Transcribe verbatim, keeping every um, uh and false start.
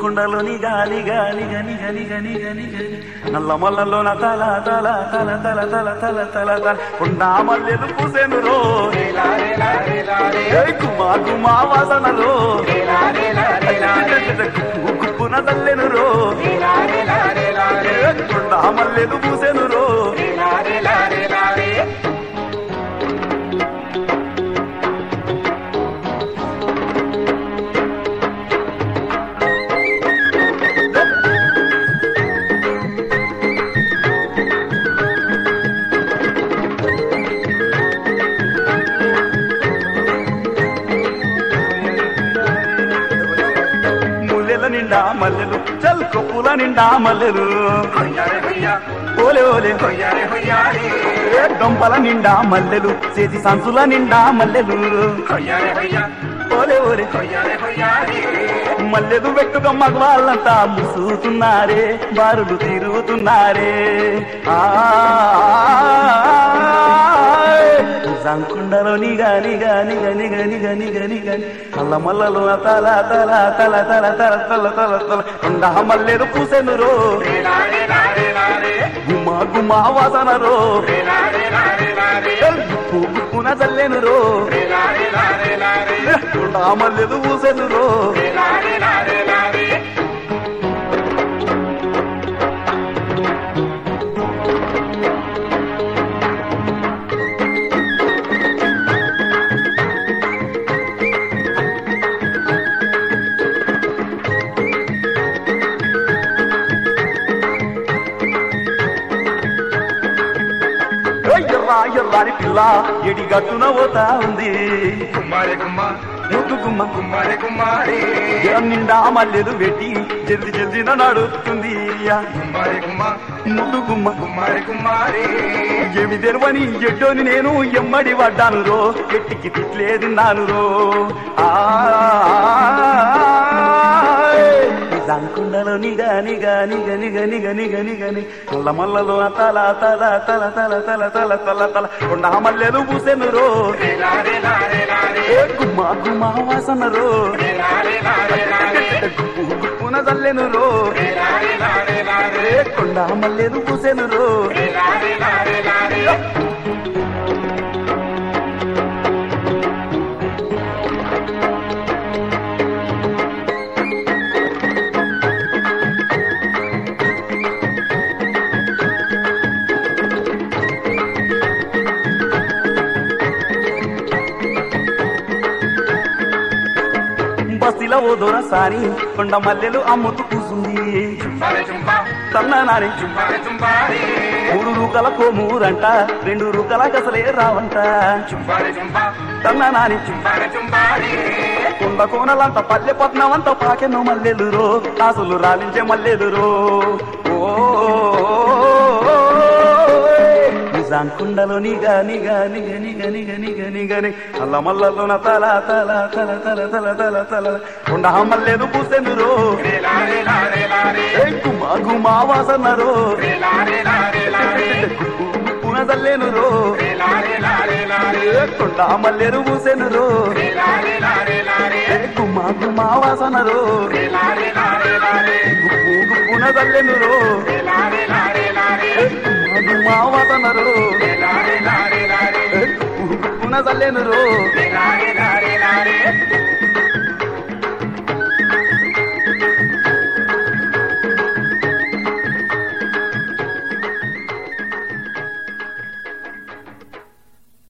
జాంకుండలోని గాలి గాలి గని గని గని గని గని నల్ల మల్లలోన తల తల తల తల తల తల తల తల కొండా మల్లెలు పూసెను రో కుమా కుమా వాసనలో గుప్పున తల్లెను రో కొండా మల్లెలు పూసెను రో నిండా మల్లెలు చల్ కొప్పుల నిండా మల్లెలు ఓలే ఓలే డొంపల నిండా మల్లెలు చేతి సంచుల నిండా మల్లెలు ఓలే ఓలే మల్లెలు పెట్టుగా మగవాళ్ళంతా ముసుగుతున్నారే బారులు తిరుగుతున్నారే జాంకుండలో నీ గాని గాని గని గని గని గని గని మల్ల మల్లలో తల తల తల తల తల తల తల తల కొండ మల్లెలు పూసెను రో గుమా గుమా వాసన రో గుప్పున చల్లెను రో కొండ మల్లెలు పూసెను రో ఎర్రాని పిల్ల ఎడిగట్టున పోతా ఉంది కుమారి కుమ్మ ముద్దు గుమ్మ కుమారి కుమారి నిండా మల్లెలు పెట్టి జల్ది జల్దిన నడుస్తుంది కుమారి కుమ్మ ముద్దు గుమ్మ కుమారి కుమారి ఏమి తెరవని ఎడ్డోని నేను ఎమ్మడి పడ్డాను రో ఎట్టికి తిట్లేదిన్నాను రో జాంకుండలో ని గాని గాని గని గని గని గని గని మల్ల మల్లలో తల తల తల తల తల తల తల తల కొండ మల్లెలు పూసెను రో గుమ్మా గుమ్మా వాసన రో గుప్పున చల్లెను రో కొండ మల్లెలు పూసెను రో బస్తిలో ఓ దొరసాని కొండ మల్లెలు అమ్ముతూ కూసుంది తన్నాని మూడు రూకల కోమూరంట రెండు రూకల గసలే రావంట తన్నాని కొండ కోనలంట పల్లె పట్నమంత పాకెన్నో మల్లెలు రో కాసులు రాలించే మల్లెలు రో జాంకుండలో ని గాని గాని గని గని గని గని గని అల్ల మల్లలోన తల తల తల తల తల తల తల కొండ మల్లెలు పూసెను రో గుమా గుమా వాసన రో గుప్పున చల్లెను రో కొండ మల్లెలు పూసెను రో గుమా గుమా వాసన రో గుప్పు గుప్పున చల్లెను రో గుమా వాసన రో గుప్పున చల్లెను రో